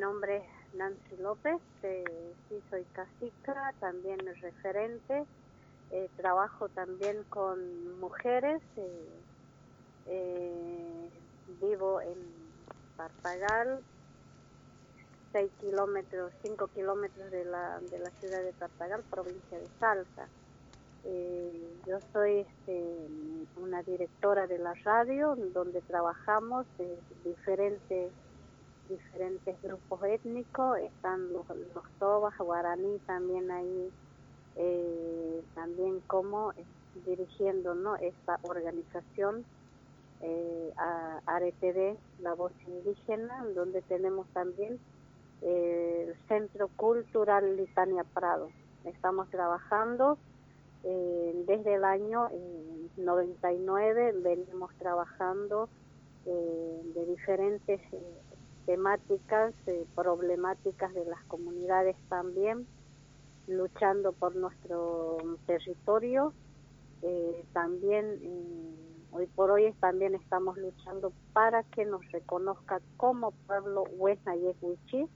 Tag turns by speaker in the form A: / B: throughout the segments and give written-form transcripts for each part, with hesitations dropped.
A: nombre es Nancy López, sí soy cacica, también referente, trabajo también con mujeres, vivo en Tartagal, 5 kilómetros de la ciudad de Tartagal, provincia de Salta. Yo soy una directora de la radio donde trabajamos diferentes grupos étnicos, están los tobas, guaraní también ahí, también como dirigiendo, ¿no?, esta organización ARETD, La Voz Indígena, donde tenemos también el Centro Cultural Litania Prado. Estamos trabajando desde el año 99, venimos trabajando de diferentes temáticas, problemáticas de las comunidades también, luchando por nuestro territorio. También hoy por hoy también estamos luchando para que nos reconozca como pueblo Huesnayek Wichí.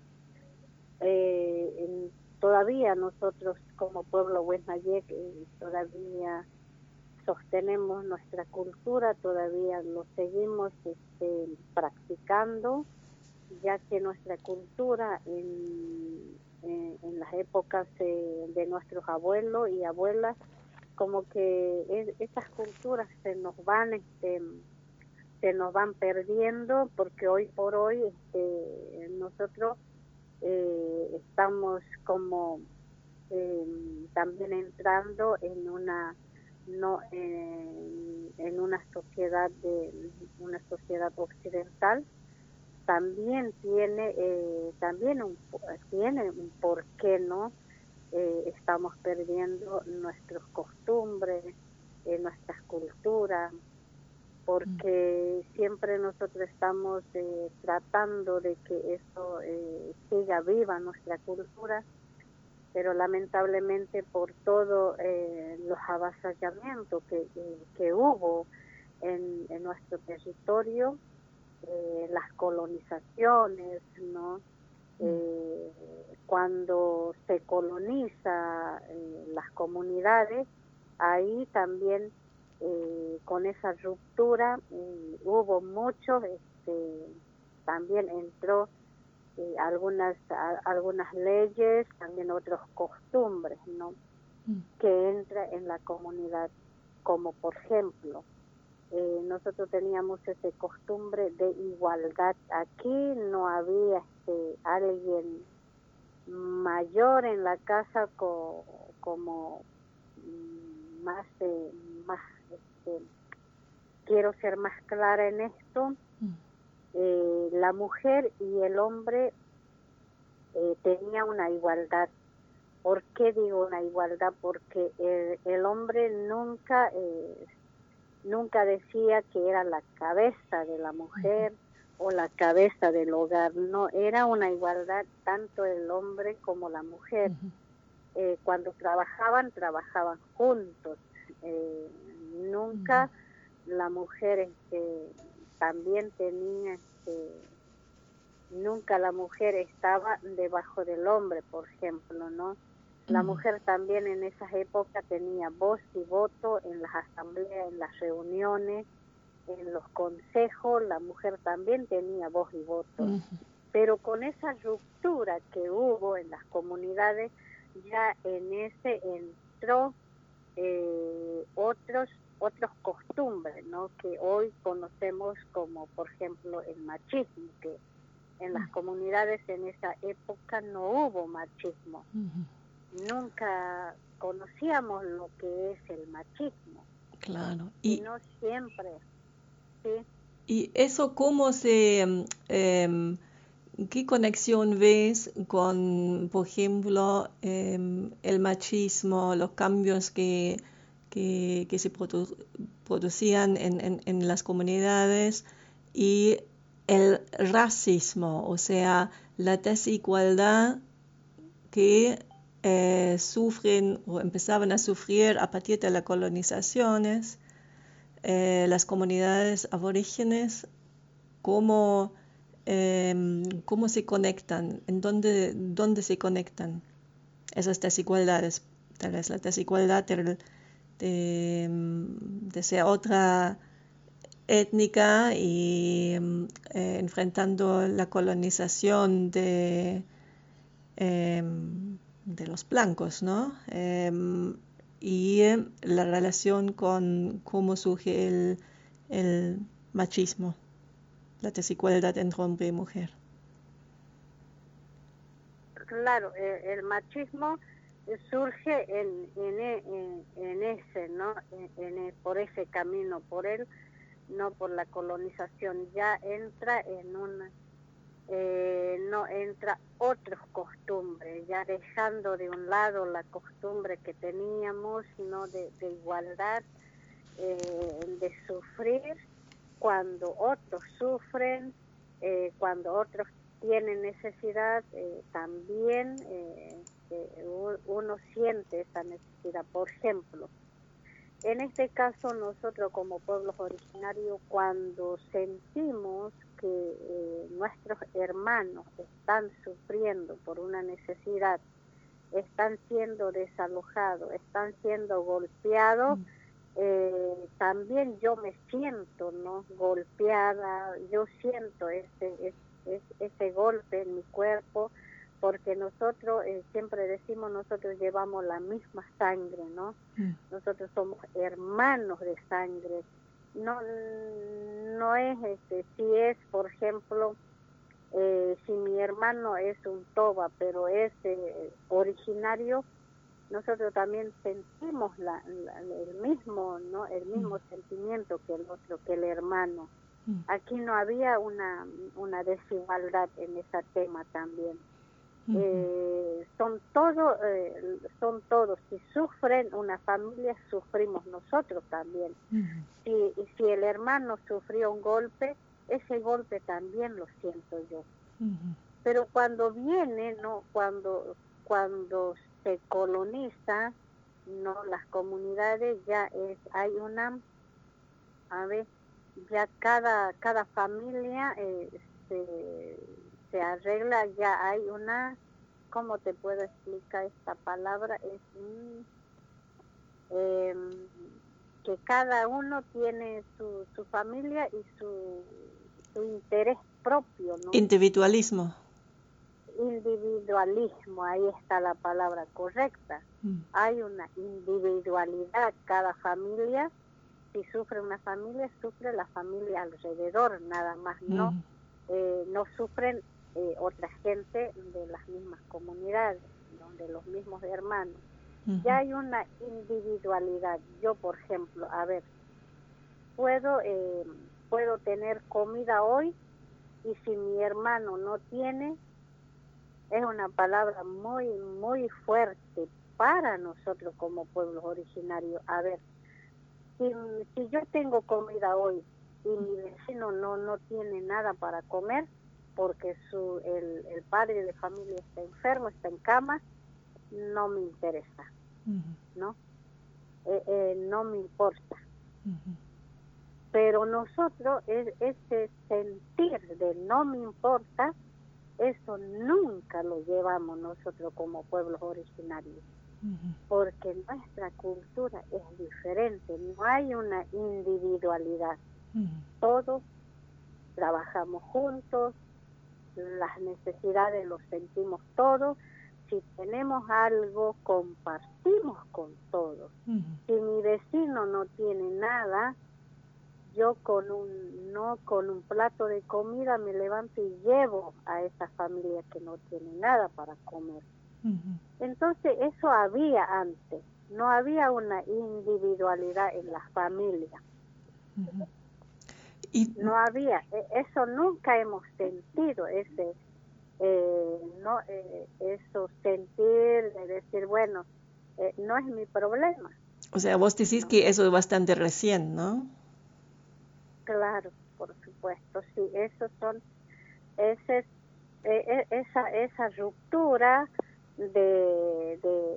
A: Todavía nosotros como pueblo Huesnayek todavía sostenemos nuestra cultura, todavía lo seguimos practicando, ya que nuestra cultura en las épocas de nuestros abuelos y abuelas, como que esas culturas se nos van perdiendo, porque hoy por hoy nosotros estamos como también entrando en una en una sociedad occidental. También tiene un porqué, ¿no? Estamos perdiendo nuestras costumbres, nuestras culturas, porque siempre nosotros estamos tratando de que eso siga viva nuestra cultura, pero lamentablemente por todos los avasallamientos que hubo en nuestro territorio, las colonizaciones, ¿no? Cuando se coloniza las comunidades, ahí también con esa ruptura hubo muchos, también entró algunas leyes, también otras costumbres, ¿no?, que entra en la comunidad, como por ejemplo, nosotros teníamos esa costumbre de igualdad. Aquí no había alguien mayor en la casa como más quiero ser más clara en esto. La mujer y el hombre tenía una igualdad. ¿Por qué digo una igualdad? Porque el hombre nunca decía que era la cabeza de la mujer o la cabeza del hogar. No, era una igualdad tanto el hombre como la mujer. Cuando trabajaban juntos. Nunca la mujer también tenía, nunca la mujer estaba debajo del hombre, por ejemplo, ¿no? La mujer también en esas épocas tenía voz y voto en las asambleas, en las reuniones, en los consejos. La mujer también tenía voz y voto. Pero con esa ruptura que hubo en las comunidades, ya en ese entró otros costumbres, ¿no?, que hoy conocemos como, por ejemplo, el machismo, que en las comunidades en esa época no hubo machismo. Nunca conocíamos lo que es el machismo.
B: Claro.
A: Y no siempre, ¿sí?
B: ¿Y eso cómo qué conexión ves con, por ejemplo, el machismo, los cambios que se producían en las comunidades y el racismo, o sea, la desigualdad que sufren o empezaban a sufrir a partir de las colonizaciones las comunidades aborígenes? ¿Cómo cómo se conectan, en dónde se conectan esas desigualdades. Tal vez la desigualdad de ser otra étnica y enfrentando la colonización de los blancos, ¿no? Y la relación con cómo surge el machismo, la desigualdad entre hombre y mujer.
A: Claro, el machismo surge en ese, ¿no? Por ese camino, por él, no por la colonización. Ya entra en una, no entra otras costumbres, ya dejando de un lado la costumbre que teníamos, ¿no? De igualdad, de sufrir cuando otros sufren, cuando otros tienen necesidad, también uno siente esa necesidad. Por ejemplo, en este caso nosotros como pueblos originarios, cuando sentimos que nuestros hermanos están sufriendo por una necesidad, están siendo desalojados, están siendo golpeados, también yo me siento, ¿no?, golpeada, yo siento ese golpe en mi cuerpo, porque nosotros, siempre decimos, nosotros llevamos la misma sangre, ¿no? Nosotros somos hermanos de sangre. No es, si es, por ejemplo, si mi hermano es un toba, pero es originario, nosotros también sentimos el mismo, ¿no?, el mismo sentimiento que el otro, que el hermano. Aquí no había una desigualdad en ese tema también. Son todos, si sufren una familia, sufrimos nosotros también. Si el hermano sufrió un golpe, ese golpe también lo siento yo. Pero cuando viene, ¿no?, cuando se coloniza, ¿no?, las comunidades, ya hay una, a ver, ya cada familia se arregla, ya hay una, ¿cómo te puedo explicar esta palabra? Es que cada uno tiene su familia y su interés propio, ¿no?
B: Individualismo.
A: Individualismo, ahí está la palabra correcta. Hay una individualidad, cada familia, si sufre una familia, sufre la familia alrededor, nada más, no sufren otra gente de las mismas comunidades, ¿no?, de los mismos hermanos. Ya hay una individualidad. Yo, por ejemplo, a ver, puedo tener comida hoy, y si mi hermano no tiene, es una palabra muy, muy fuerte para nosotros como pueblos originarios. A ver, si yo tengo comida hoy y mi vecino no tiene nada para comer, porque el padre de familia está enfermo, está en cama, no me interesa, ¿no? No me importa. Pero nosotros, ese sentir de no me importa, eso nunca lo llevamos nosotros como pueblos originarios, porque nuestra cultura es diferente, no hay una individualidad. Todos trabajamos juntos, las necesidades los sentimos todos, si tenemos algo, compartimos con todos. Si mi vecino no tiene nada, yo con un plato de comida me levanto y llevo a esa familia que no tiene nada para comer. Entonces eso había antes, no había una individualidad en las familias. No había, eso nunca hemos sentido, eso sentir de decir, bueno, no es mi problema.
B: O sea, vos decís que eso es bastante recién, ¿no?
A: Claro, por supuesto, sí, esos son, esa ruptura de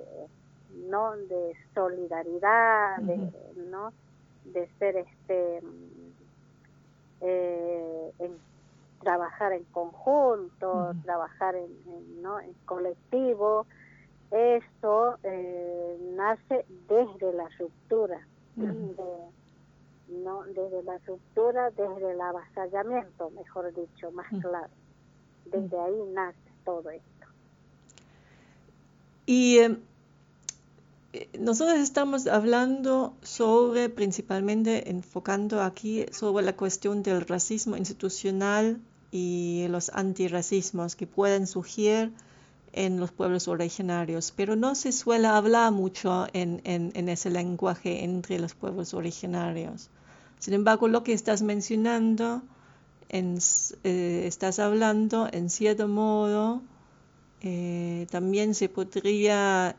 A: solidaridad, de ser trabajar en conjunto, trabajar ¿no? en colectivo. Eso nace desde la ruptura, ¿no? Desde la ruptura, desde el avasallamiento, mejor dicho, más claro. Desde ahí nace todo esto.
B: Y nosotros estamos hablando sobre, principalmente enfocando aquí sobre la cuestión del racismo institucional y los antirracismos que pueden surgir en los pueblos originarios, pero no se suele hablar mucho en ese lenguaje entre los pueblos originarios. Sin embargo, lo que estás mencionando, estás hablando en cierto modo, también se podría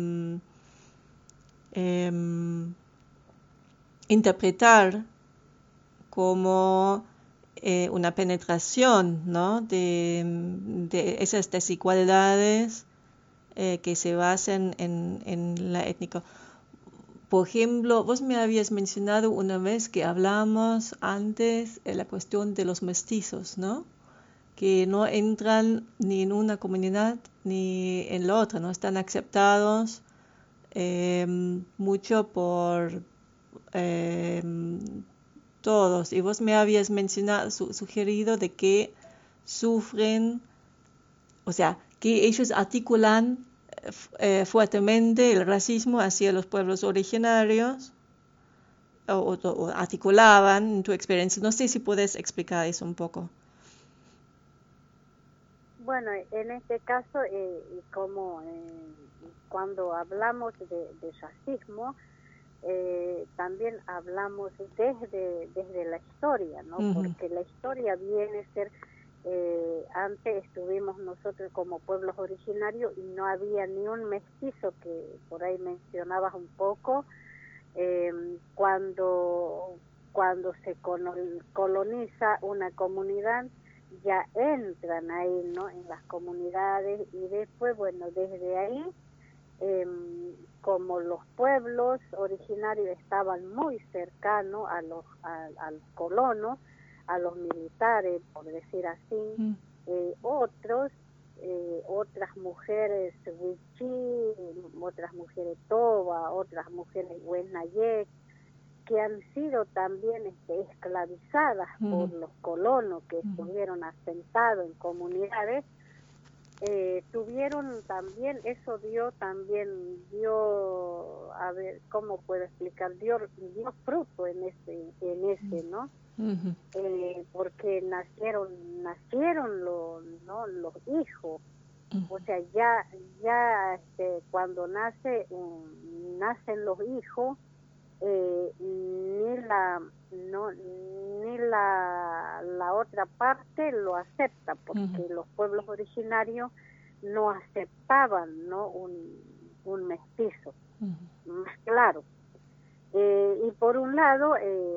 B: interpretar como una penetración, ¿no? de esas desigualdades que se basan en la étnica. Por ejemplo, vos me habías mencionado una vez que hablamos antes de la cuestión de los mestizos, ¿no? Que no entran ni en una comunidad ni en la otra, no están aceptados mucho por todos. Y vos me habías mencionado, sugerido de que sufren, o sea, que ellos articulan fuertemente el racismo hacia los pueblos originarios, o articulaban en tu experiencia. No sé si puedes explicar eso un poco.
A: Bueno, en este caso, como cuando hablamos de racismo, también hablamos desde la historia, ¿no? Porque la historia viene a ser, antes estuvimos nosotros como pueblos originarios y no había ni un mestizo, que por ahí mencionabas un poco, cuando se coloniza una comunidad, ya entran ahí, ¿no? En las comunidades, y después, bueno, desde ahí, como los pueblos originarios estaban muy cercanos a los colonos, a los militares, por decir así, otras mujeres wichí, otras mujeres toba, otras mujeres huenayek, que han sido también esclavizadas por los colonos que estuvieron asentados en comunidades, tuvieron también, eso dio, a ver, ¿cómo puedo explicar? Dio fruto en ese, ¿no? Porque nacieron los hijos. O sea, ya cuando nacen los hijos, ni la otra parte lo acepta, porque los pueblos originarios no aceptaban, ¿no? un mestizo, más claro. Y por un lado,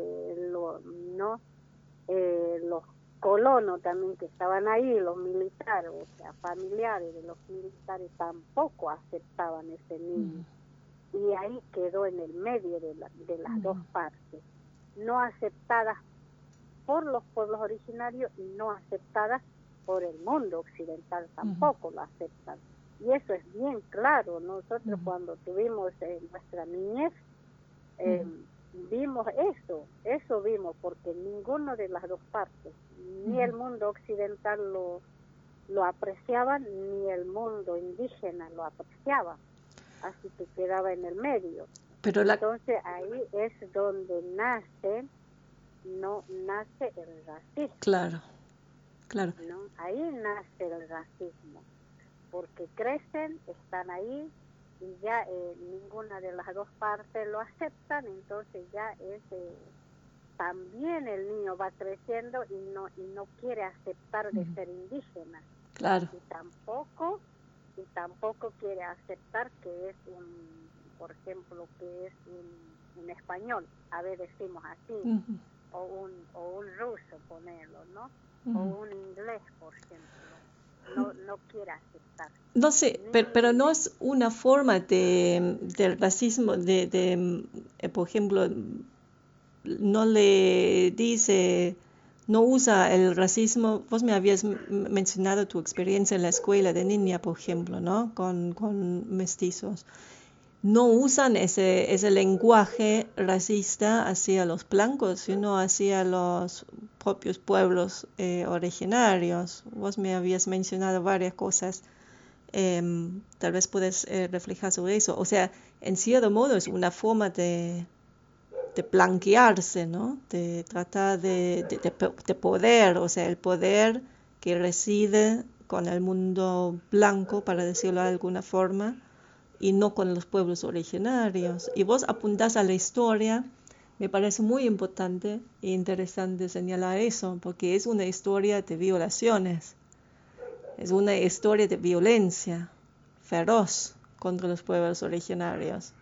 A: los colonos también que estaban ahí, los militares, o sea, familiares de los militares, tampoco aceptaban ese niño. Y ahí quedó en el medio de las dos partes, no aceptadas por los pueblos originarios y no aceptadas por el mundo occidental, tampoco lo aceptan. Y eso es bien claro. Nosotros cuando tuvimos nuestra niñez, vimos eso vimos, porque ninguno de las dos partes, ni el mundo occidental lo apreciaba, ni el mundo indígena lo apreciaba. Así que quedaba en el medio. Pero entonces ahí es donde nace el racismo.
B: Claro.
A: ¿No? Ahí nace el racismo, porque crecen, están ahí, y ya ninguna de las dos partes lo aceptan, entonces ya también el niño va creciendo y no quiere aceptar de ser indígena.
B: Claro.
A: Y tampoco quiere aceptar que es por ejemplo, que es un español, a ver, decimos así, o un ruso, ponerlo, ¿no? O un inglés, por ejemplo, no quiere aceptar.
B: No sé, pero no es una forma del racismo, por ejemplo, no le dice, no usa el racismo. Vos me habías mencionado tu experiencia en la escuela de niña, por ejemplo, ¿no? Con mestizos. No usan ese lenguaje racista hacia los blancos, sino hacia los propios pueblos originarios. Vos me habías mencionado varias cosas. Tal vez puedes reflejar sobre eso. O sea, en cierto modo es una forma de blanquearse, ¿no? De tratar de poder, o sea, el poder que reside con el mundo blanco, para decirlo de alguna forma, y no con los pueblos originarios. Y vos apuntás a la historia, me parece muy importante e interesante señalar eso, porque es una historia de violaciones, es una historia de violencia feroz contra los pueblos originarios.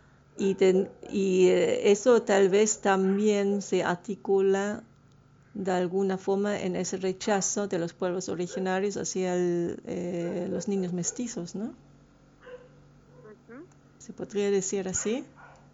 B: Eso tal vez también se articula de alguna forma en ese rechazo de los pueblos originarios hacia los niños mestizos, ¿no?
A: Ujú.
B: ¿Se podría decir así?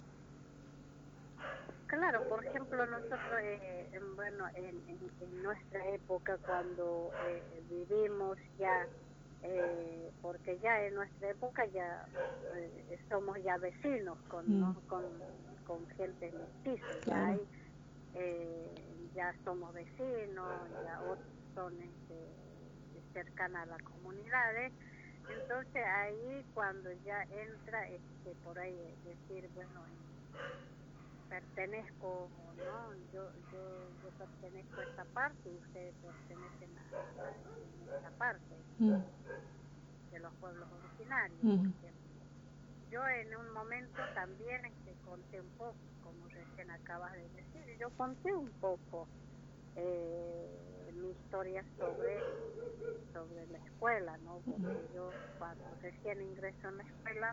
A: Claro, por ejemplo, nosotros, bueno, en nuestra época, cuando vivimos ya, porque ya en nuestra época ya somos ya vecinos ¿no? con gente mestiza,
B: Claro.
A: ya somos vecinos, ya otros son cercanas a las comunidades. Entonces ahí cuando ya entra por ahí decir, bueno, pertenezco, ¿no? Yo pertenezco a esta parte y ustedes pertenecen a esta parte de los pueblos originarios, por ejemplo. Yo en un momento también conté un poco, como recién acabas de decir, yo conté un poco mi historia sobre la escuela, ¿no? Porque yo cuando recién ingresé en la escuela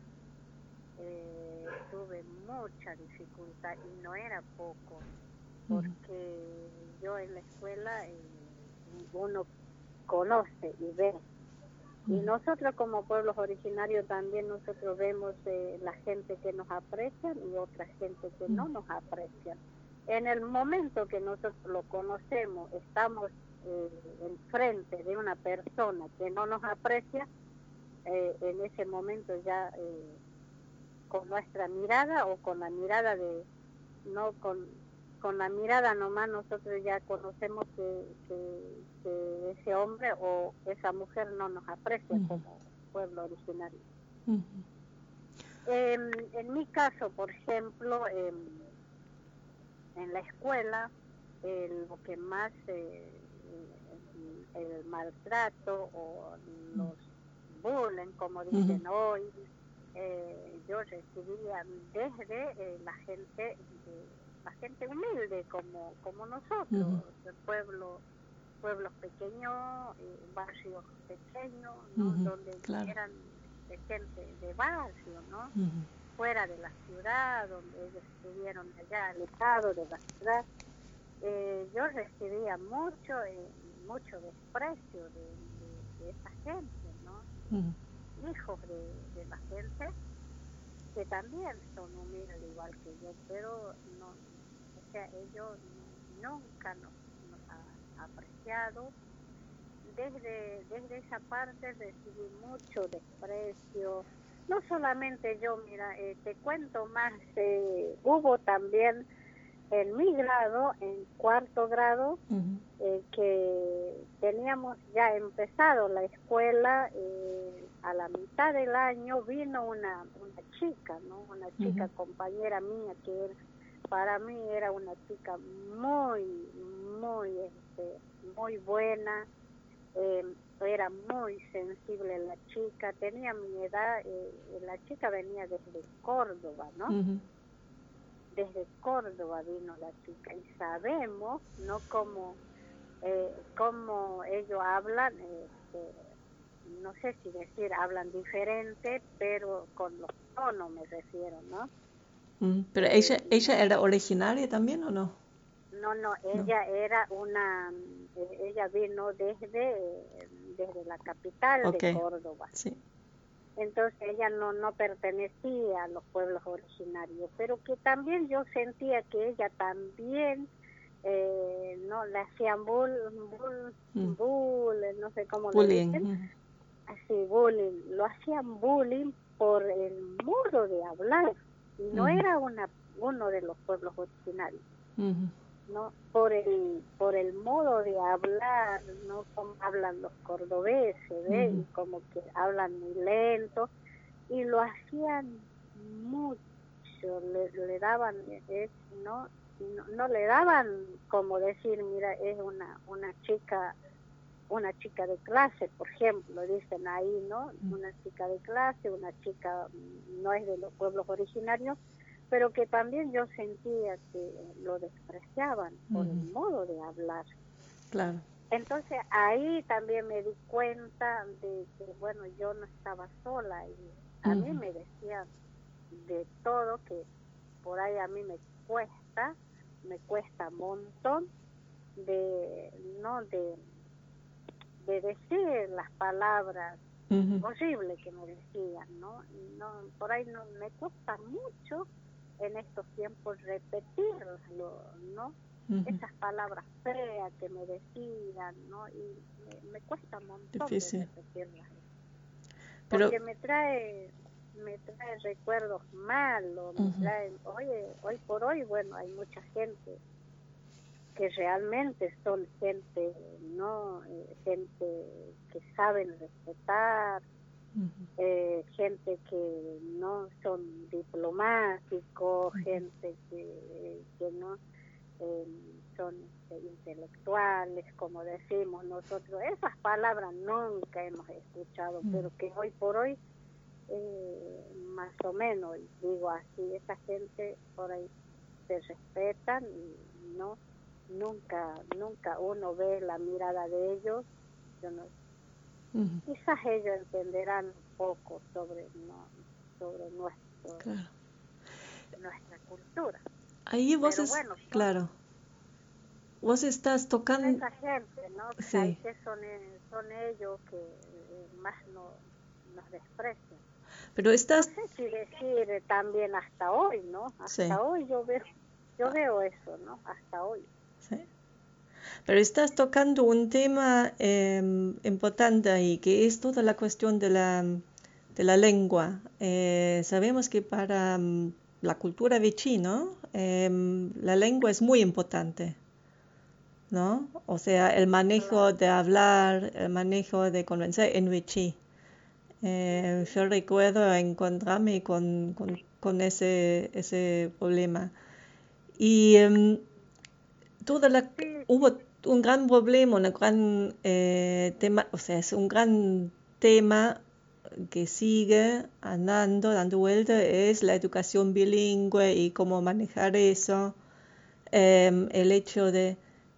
A: tuve mucha dificultad y no era poco, porque yo en la escuela uno conoce y ve. Y nosotros como pueblos originarios también nosotros vemos la gente que nos aprecia y otra gente que no nos aprecia. En el momento que nosotros lo conocemos, estamos enfrente de una persona que no nos aprecia, en ese momento ya con nuestra mirada o con la mirada no con la mirada nomás nosotros ya conocemos que ese hombre o esa mujer no nos aprecia como pueblo originario. En mi caso, por ejemplo, en la escuela, lo que más, el maltrato o los bullying, como dicen hoy, yo recibía desde la gente humilde como nosotros, pueblos pequeños, barrios pequeños, ¿no? Donde
B: Claro.
A: eran de gente de barrio, ¿no? Fuera de la ciudad, donde ellos estuvieron allá alejados de la ciudad. Yo recibía mucho desprecio de esa gente, ¿no? Hijos de la gente que también son humildes igual que yo, pero no, o sea, ellos nunca nos han apreciado. Desde esa parte recibí mucho desprecio. No solamente yo, mira, te cuento más, hubo también en mi grado, en cuarto grado, que teníamos ya empezado la escuela, a la mitad del año vino una chica, ¿no? Una chica compañera mía que para mí era una chica muy, muy, muy buena, era muy sensible la chica, tenía mi edad, la chica venía desde Córdoba, ¿no? Desde Córdoba vino la chica y sabemos, ¿no? Cómo ellos hablan, no sé si decir hablan diferente, pero con los tonos me refiero, ¿no?
B: Pero ella era originaria también, ¿o no?
A: No, ella era ella vino desde la capital de Córdoba.
B: Sí.
A: Entonces ella no pertenecía a los pueblos originarios, pero que también yo sentía que ella también no le hacían
B: Mm.
A: no sé cómo le
B: Bullying.
A: dicen, así bullying, lo hacían bullying por el modo de hablar, y no era uno de los pueblos originarios, no, por el modo de hablar, no como hablan los cordobeses, ¿ve? Y como que hablan muy lento, y lo hacían mucho, le daban, no, no le daban como decir, mira, es una chica de clase, por ejemplo, dicen ahí, ¿no? Una chica de clase, una chica no es de los pueblos originarios, pero que también yo sentía que lo despreciaban por el modo de hablar.
B: Claro.
A: Entonces ahí también me di cuenta de que, bueno, yo no estaba sola, y a mí me decían de todo, que por ahí a mí me cuesta un montón de decir las palabras horribles que me decían, ¿no? Por ahí no me cuesta mucho en estos tiempos repetirlo, ¿no? Esas palabras feas que me decían, ¿no? Y me cuesta un montón
B: Difícil.
A: de repetirlas,
B: Pero,
A: porque me trae recuerdos malos, me trae, hoy por hoy, bueno, hay mucha gente que realmente son gente, ¿no? Gente que saben respetar, gente que no son diplomáticos, gente que no son intelectuales, como decimos nosotros. Esas palabras nunca hemos escuchado, pero que hoy por hoy, más o menos, digo así, esa gente por ahí se respetan, y no, nunca uno ve la mirada de ellos. Yo no, quizás ellos entenderán un poco sobre
B: claro.
A: nuestra cultura.
B: Ahí vos
A: Pero bueno,
B: claro. Vos estás tocando.
A: esa gente, ¿no?
B: Sí.
A: Que son ellos que más nos desprecian.
B: Pero estás.
A: No sé si decir también hasta hoy, ¿no? Hasta hoy yo veo eso, ¿no? Hasta hoy.
B: Sí. Pero estás tocando un tema importante ahí, que es toda la cuestión de la lengua. Sabemos que para la cultura vichy, ¿no? La lengua es muy importante, ¿no? O sea, el manejo de hablar, el manejo de convencer en vichy. Yo recuerdo encontrarme con ese problema. Y hubo un gran problema, un gran tema, o sea, es un gran tema que sigue andando, dando vuelta, es la educación bilingüe y cómo manejar eso. El hecho de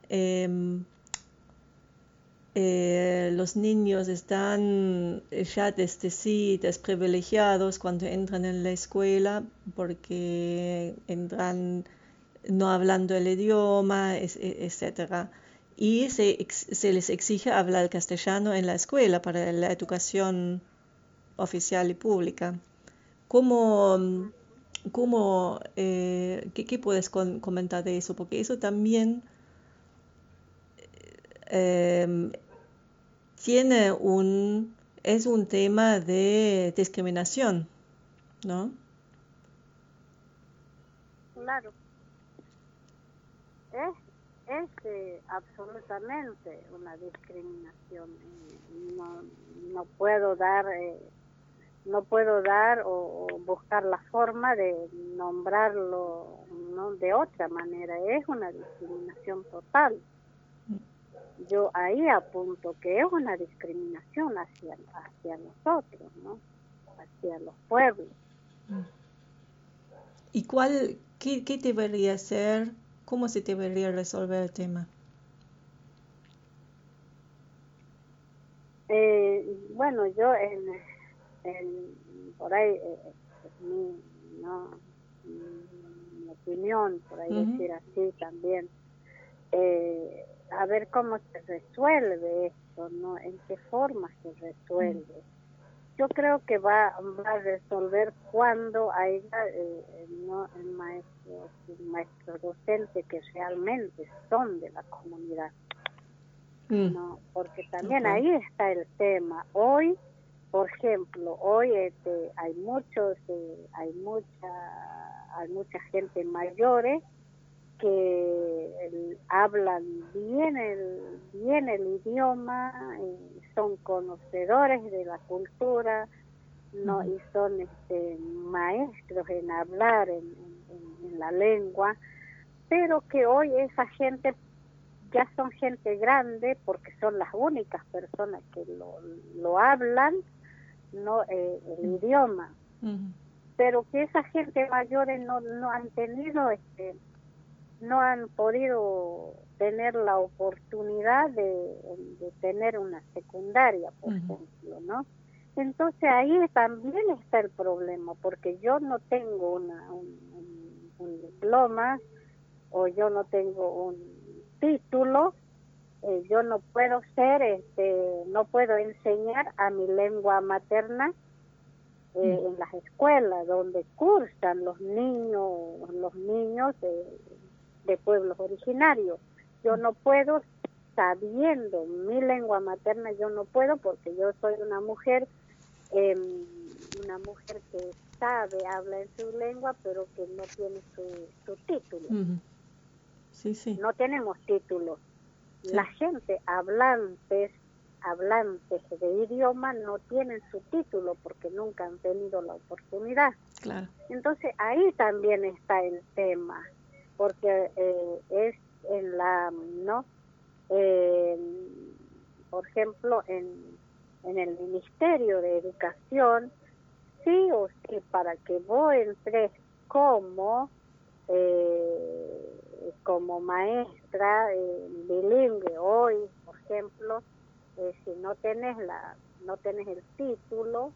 B: los niños están ya desde sí desprivilegiados cuando entran en la escuela porque entran no hablando el idioma, etcétera. Y se les exige hablar castellano en la escuela para la educación oficial y pública. ¿Qué puedes comentar de eso? Porque eso también eh, es un tema de discriminación, ¿no?
A: Claro. Es absolutamente una discriminación. No puedo dar o buscar la forma de nombrarlo, no de otra manera. Es una discriminación total. Yo ahí apunto que es una discriminación hacia nosotros, ¿no? Hacia los pueblos.
B: ¿Y qué debería ser? ¿Cómo se debería resolver el tema?
A: Bueno, yo por ahí, mi opinión, por ahí decir así también, a ver cómo se resuelve esto, ¿no? En qué forma se resuelve. Yo creo que va a resolver cuando haya maestros docentes que realmente son de la comunidad, ¿no? Porque también
B: Okay.
A: ahí está el tema. Hoy, por ejemplo, hoy hay mucha gente mayores que hablan bien el idioma, son conocedores de la cultura, no, y son maestros en hablar en la lengua, pero que hoy esa gente ya son gente grande porque son las únicas personas que lo hablan, no el idioma, pero que esa gente mayores no han tenido no han podido tener la oportunidad de tener una secundaria, por ejemplo, ¿no? Entonces ahí también está el problema, porque yo no tengo un diploma o yo no tengo un título, yo no puedo no puedo enseñar a mi lengua materna en las escuelas donde cursan los niños de pueblos originarios. Yo no puedo, sabiendo mi lengua materna, yo no puedo porque yo soy una mujer que habla en su lengua, pero que no tiene su título.
B: Sí, sí.
A: No tenemos títulos.
B: Sí.
A: La gente hablantes de idioma no tienen su título porque nunca han tenido la oportunidad.
B: Claro.
A: Entonces ahí también está el tema, porque es en la, ¿no? Por ejemplo, en el Ministerio de Educación, sí o sí, para que vos entres como maestra bilingüe hoy, por ejemplo, si no tenés el título,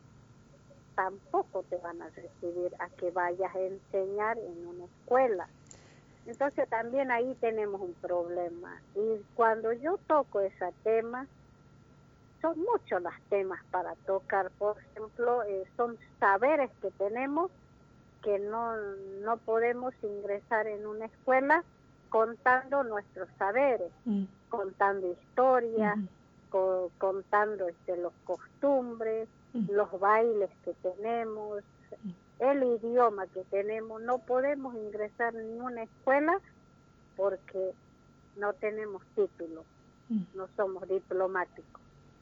A: tampoco te van a recibir a que vayas a enseñar en una escuela. Entonces también ahí tenemos un problema. Y cuando yo toco ese tema, son muchos los temas para tocar. Por ejemplo, son saberes que tenemos que no podemos ingresar en una escuela contando nuestros saberes, contando historias, contando los costumbres, los bailes que tenemos, el idioma que tenemos. No podemos ingresar en una escuela porque no tenemos título, no somos diplomáticos.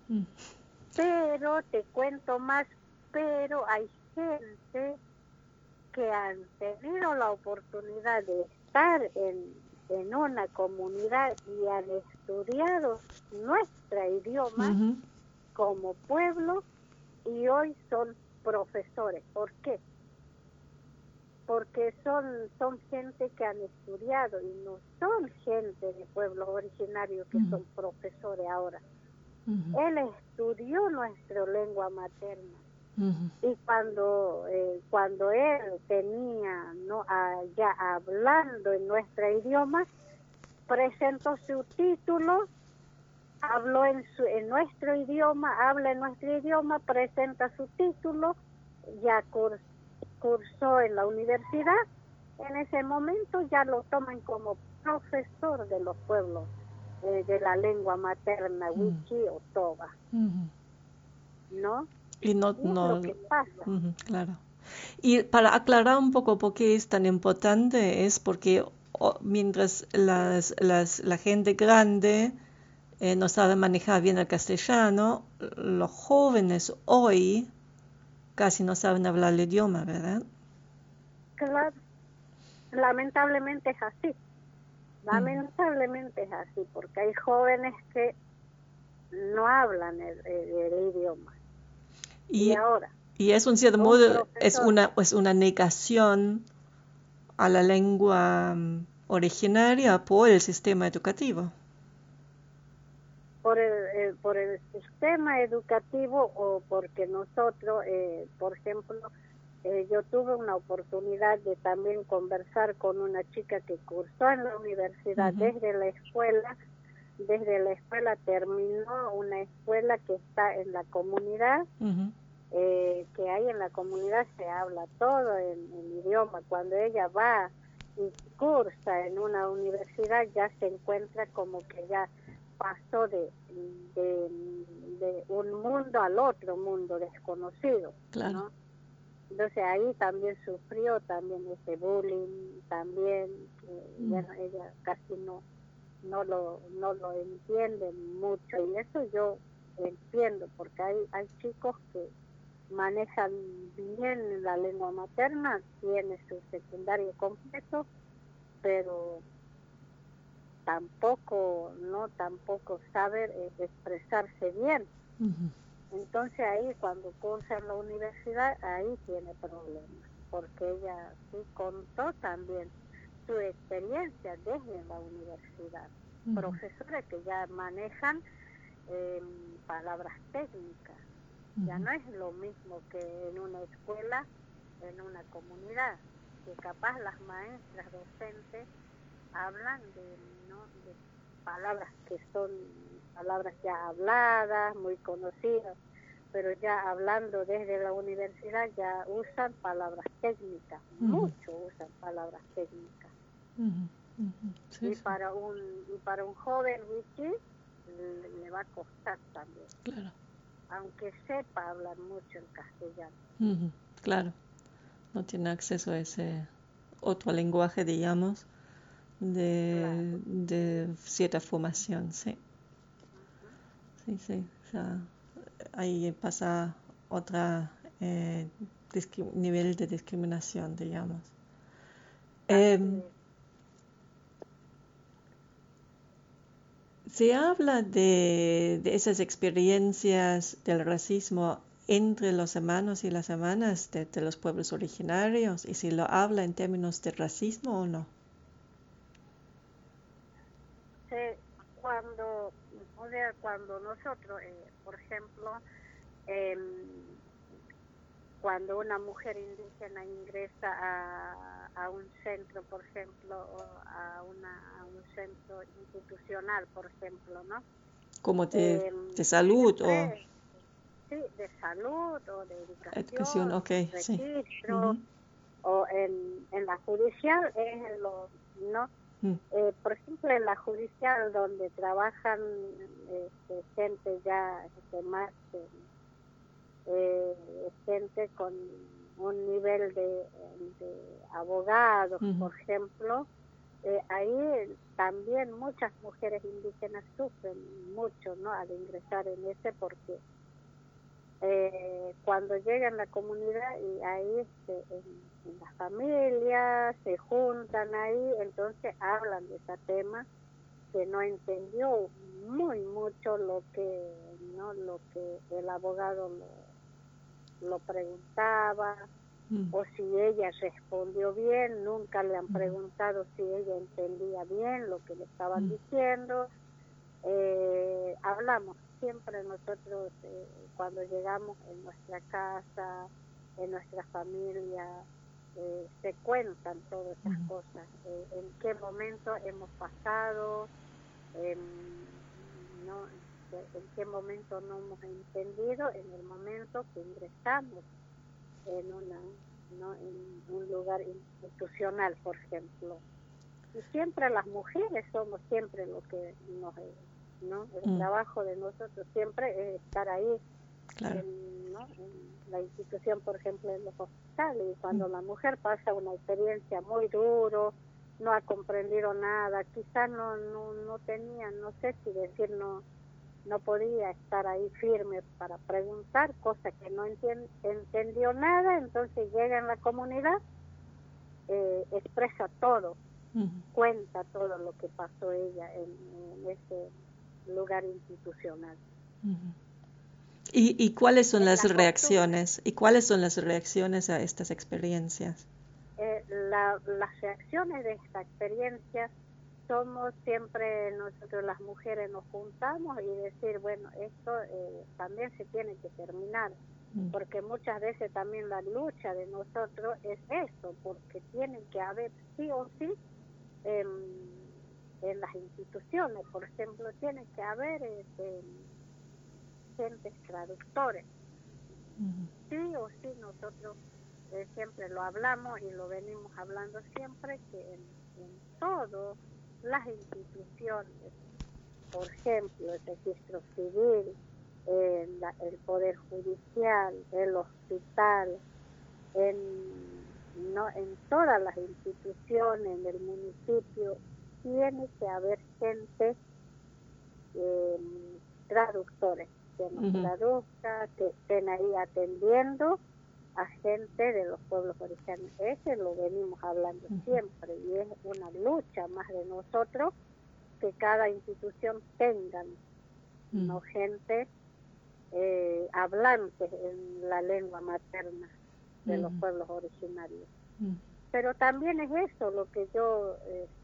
A: Pero te cuento más, pero hay gente que han tenido la oportunidad de estar en una comunidad y han estudiado nuestro idioma como pueblo y hoy son profesores. ¿Por qué? Porque son gente que han estudiado y no son gente de pueblos originarios que son profesores ahora. Él estudió nuestra lengua materna. Y cuando él tenía ya hablando en nuestro idioma, presentó su título, habló en nuestro idioma, habla en nuestro idioma, presenta su título, ya cursó en la universidad. En ese momento ya lo toman como profesor de los pueblos de la lengua materna, Wichi o Toba, ¿no?
B: Y no,
A: Y es lo que pasa.
B: Claro. Y para aclarar un poco por qué es tan importante, es porque mientras la gente grande no sabe manejar bien el castellano, los jóvenes hoy casi no saben hablar el idioma, ¿verdad?
A: Claro, lamentablemente es así. Lamentablemente es así, porque hay jóvenes que no hablan el idioma. Y ahora,
B: y es un cierto modo, es una negación a la lengua originaria por el sistema educativo.
A: Por el sistema educativo o porque nosotros, por ejemplo, yo tuve una oportunidad de también conversar con una chica que cursó en la universidad desde la escuela terminó una escuela que está en la comunidad que ahí en la comunidad se habla todo en idioma. Cuando ella va y cursa en una universidad, ya se encuentra como que ya pasó de, de un mundo al otro mundo desconocido,
B: Claro.
A: ¿no? Entonces ahí también sufrió también ese bullying, también, bueno, ella casi no lo entiende mucho, y eso yo entiendo, porque hay chicos que manejan bien la lengua materna, tiene su secundario completo, pero tampoco saber expresarse bien. Entonces ahí cuando cursa en la universidad, ahí tiene problemas, porque ella sí contó también su experiencia desde la universidad. Profesores que ya manejan palabras técnicas. Ya no es lo mismo que en una escuela, en una comunidad, que capaz las maestras docentes hablan de palabras que son palabras ya habladas, muy conocidas, pero ya hablando desde la universidad ya usan palabras técnicas, mucho usan palabras técnicas.
B: Sí,
A: y
B: sí.
A: para un joven wiki le va a costar también,
B: Claro.
A: aunque sepa hablar mucho el castellano.
B: Claro, no tiene acceso a ese otro lenguaje, digamos,
A: Claro.
B: de cierta formación, sí. Sí, sí. O sea, ahí pasa otro nivel de discriminación, digamos. Se habla de esas experiencias del racismo entre los hermanos y las hermanas de los pueblos originarios, y si lo habla en términos de racismo o no.
A: Cuando nosotros, por ejemplo, cuando una mujer indígena ingresa a un centro, por ejemplo, o a un centro institucional, por ejemplo, ¿no?
B: Como de salud o...
A: Sí, de salud o de
B: Educación,
A: educación,
B: ok, sí.
A: registro, o en la judicial es ¿no? Por ejemplo, en la judicial donde trabajan gente ya más gente con un nivel de abogados, por ejemplo, ahí también muchas mujeres indígenas sufren mucho, ¿no? Al ingresar en ese, porque cuando llegan a la comunidad y ahí en las familias se juntan ahí, entonces hablan de ese tema, que no entendió muy mucho lo que el abogado lo preguntaba, o si ella respondió bien. Nunca le han preguntado si ella entendía bien lo que le estaban diciendo. Hablamos siempre nosotros cuando llegamos en nuestra casa, en nuestra familia, se cuentan todas esas cosas, en qué momento hemos pasado, no, en qué momento no hemos entendido, en el momento que ingresamos en en un lugar institucional, por ejemplo. Y siempre las mujeres somos siempre lo que ¿no? El trabajo de nosotros siempre es estar ahí,
B: claro,
A: en la institución, por ejemplo, en los hospitales, y cuando la mujer pasa una experiencia muy duro, no ha comprendido nada, quizás no tenía, no sé si decir, no podía estar ahí firme para preguntar, cosa que no entendió nada, entonces llega en la comunidad, expresa todo, cuenta todo lo que pasó ella en ese lugar institucional.
B: ¿Y cuáles son las
A: reacciones?
B: ¿Y cuáles son las reacciones a estas experiencias?
A: Las reacciones de esta experiencia somos siempre nosotros las mujeres nos juntamos y decir, bueno, esto también se tiene que terminar, porque muchas veces también la lucha de nosotros es eso, porque tiene que haber sí o sí en las instituciones, por ejemplo, tiene que haber agentes traductores, Sí o sí, nosotros siempre lo hablamos y lo venimos hablando siempre, que en todas las instituciones, por ejemplo, el registro civil, el poder judicial, el hospital, en todas las instituciones, en el municipio, tiene que haber gente, traductores, que nos traduzca, que estén ahí atendiendo a gente de los pueblos originarios. Ese lo venimos hablando siempre y es una lucha más de nosotros, que cada institución tengan no gente hablantes en la lengua materna de los pueblos originarios. Pero también es eso lo que yo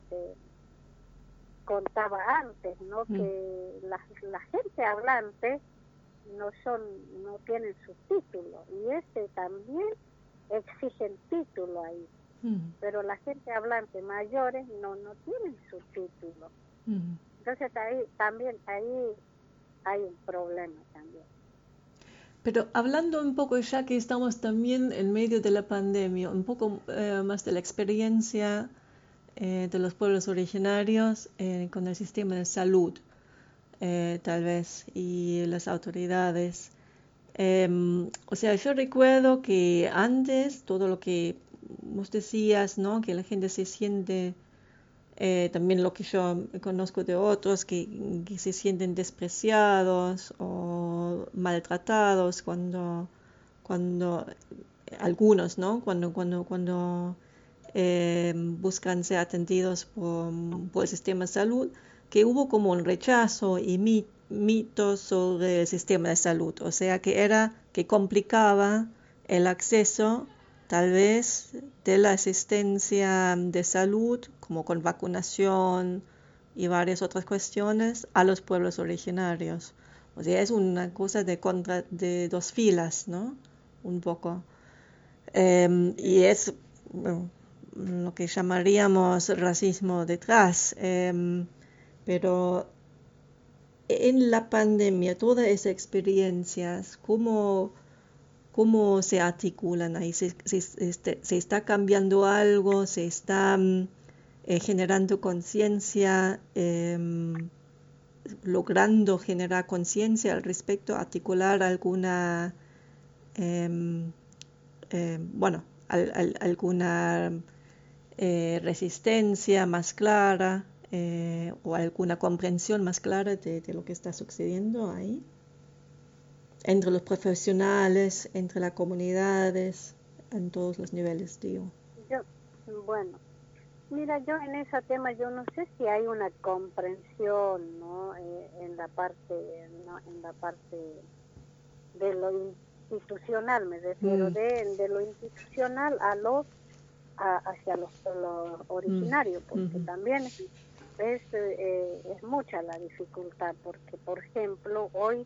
A: contaba antes, ¿no? Que la gente hablante no tienen sus títulos, y ese también exigen título ahí. Pero la gente hablante mayores no tienen su título. Entonces ahí hay un problema también.
B: Pero hablando un poco, ya que estamos también en medio de la pandemia, un poco más de la experiencia de los pueblos originarios con el sistema de salud, tal vez, y las autoridades. O sea, yo recuerdo que antes todo lo que vos decías, ¿no? Que la gente se siente, también lo que yo conozco de otros, que se sienten despreciados o maltratados cuando algunos, ¿no? Cuando buscan ser atendidos por el sistema de salud, que hubo como un rechazo y mitos sobre el sistema de salud, o sea que complicaba el acceso tal vez de la asistencia de salud, como con vacunación y varias otras cuestiones, a los pueblos originarios. O sea, es una cosa de dos filas, ¿no? Un poco. Y es lo que llamaríamos racismo detrás. Pero en la pandemia, todas esas experiencias, ¿cómo se articulan ahí? ¿Se está cambiando algo? ¿Se está generando conciencia? ¿Logrando generar conciencia al respecto? ¿Articular alguna, alguna resistencia más clara o alguna comprensión más clara de lo que está sucediendo ahí? Entre los profesionales, entre las comunidades, en todos los niveles, digo.
A: Mira, yo en ese tema yo no sé si hay una comprensión, ¿no? En la parte de lo institucional, me refiero, de lo institucional hacia los originarios, porque también es mucha la dificultad, porque por ejemplo hoy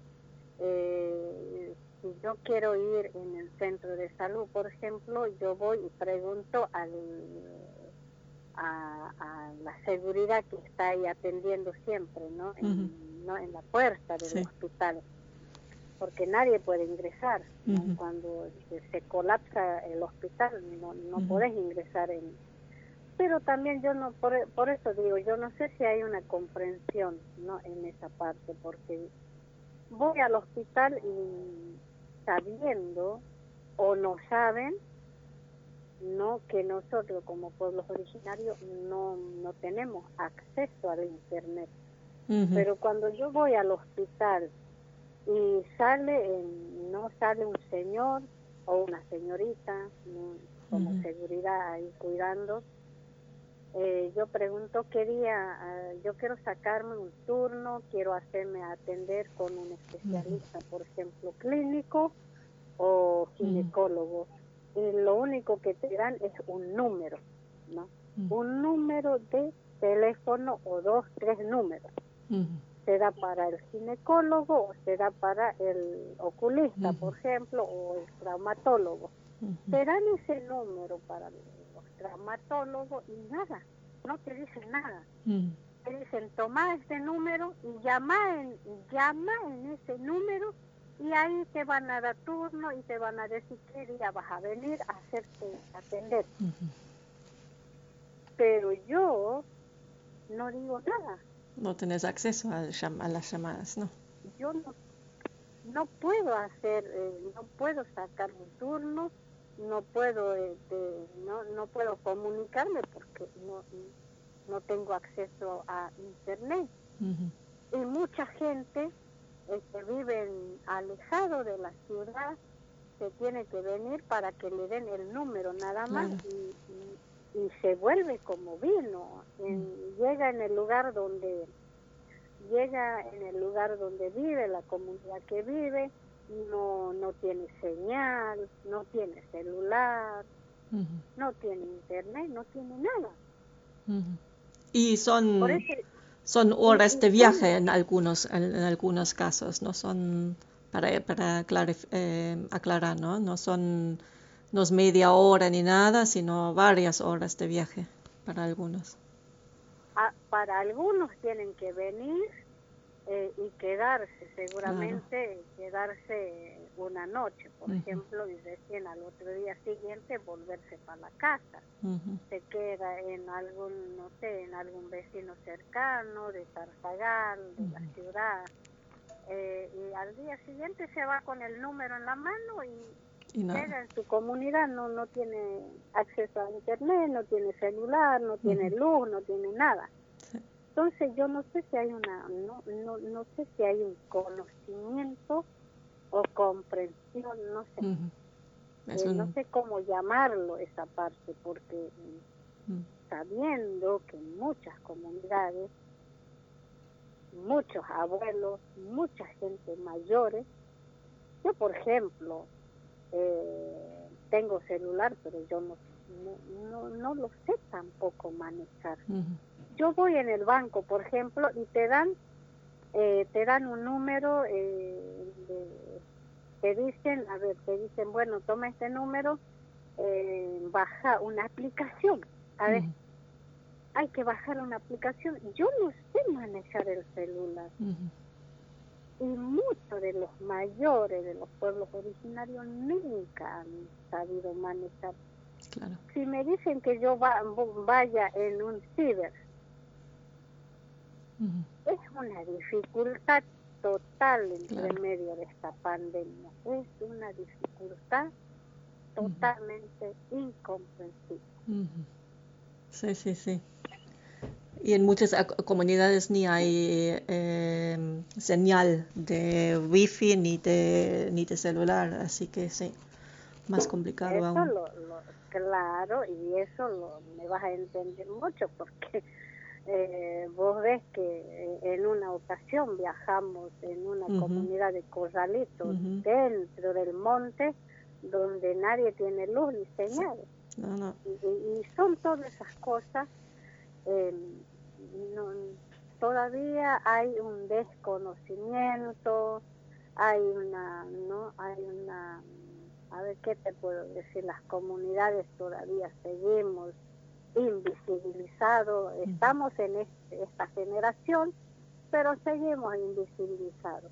A: si yo quiero ir en el centro de salud, por ejemplo, yo voy y pregunto a la seguridad que está ahí atendiendo siempre, ¿no? En la puerta del hospital, porque nadie puede ingresar, ¿no? Cuando se colapsa el hospital no podés ingresar pero también yo no, por eso digo, yo no sé si hay una comprensión, ¿no? En esa parte, porque voy al hospital y sabiendo o no saben, no, que nosotros como pueblos originarios no tenemos acceso al internet. Pero cuando yo voy al hospital y no sale un señor o una señorita como seguridad ahí cuidando, yo pregunto qué día, yo quiero sacarme un turno, quiero hacerme atender con un especialista, por ejemplo, clínico o ginecólogo. Y lo único que te dan es un número, ¿no? Un número de teléfono o 2, 3 números. Se da para el ginecólogo o se da para el oculista, por ejemplo, o el traumatólogo. Te dan ese número para los traumatólogos y nada, no te dicen nada. Te dicen, toma este número y llama en ese número Y ahí te van a dar turno y te van a decir qué día vas a venir a hacerte atender. Pero yo no digo nada.
B: No tenés acceso a las llamadas, ¿no?
A: Yo no puedo hacer, no puedo sacar un turno, no puedo, no puedo comunicarme porque no tengo acceso a internet. Y mucha gente que vive alejado de la ciudad se tiene que venir para que le den el número nada más, y se vuelve como vino. Llega en el lugar donde vive, la comunidad que vive, no tiene señal, no tiene celular, no tiene internet, no tiene nada.
B: Y
A: Por eso,
B: son horas de viaje en algunos casos, no son, para aclarar, ¿no? No es media hora ni nada, sino varias horas de viaje para algunos.
A: Para algunos tienen que venir y quedarse, seguramente quedarse una noche, por ejemplo, y recién al otro día siguiente volverse para la casa. Se queda en algún, no sé, en algún vecino cercano de Tartagal, de la ciudad, y al día siguiente se va con el número en la mano y llega en su comunidad, no tiene acceso a internet, no tiene celular, no tiene luz, no tiene nada. Entonces yo no sé si hay no sé si hay un conocimiento o comprensión, no sé. No sé cómo llamarlo esa parte, porque sabiendo que en muchas comunidades, muchos abuelos, mucha gente mayores, yo por ejemplo tengo celular, pero yo no lo sé tampoco manejar. Yo voy en el banco, por ejemplo, y te dan un número, te dicen, bueno, toma este número, baja una aplicación. A ver, hay que bajar una aplicación. Yo no sé manejar el celular. Y muchos de los mayores de los pueblos originarios nunca han sabido manejar. Claro. Si me dicen que yo vaya en un ciber, es una dificultad total entre medio de esta pandemia. Es una dificultad totalmente incomprensible.
B: Sí. Y en muchas comunidades ni hay señal de wifi ni de celular, así que sí, más complicado
A: eso
B: aún.
A: Claro, y eso me vas a entender mucho porque vos ves que en una ocasión viajamos en una comunidad de corralitos dentro del monte donde nadie tiene luz ni señal.
B: No.
A: Y son todas esas cosas. Todavía hay un desconocimiento, hay una, a ver qué te puedo decir, las comunidades todavía seguimos invisibilizados, estamos en esta generación, pero seguimos invisibilizados.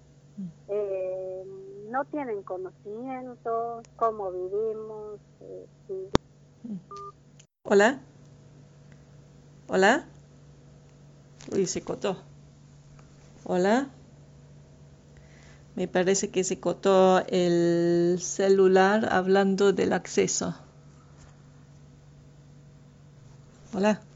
A: No tienen conocimiento, cómo vivimos. Sí.
B: ¿Hola? Uy, se cortó. ¿Hola? Me parece que se cortó el celular hablando del acceso. ¿Hola?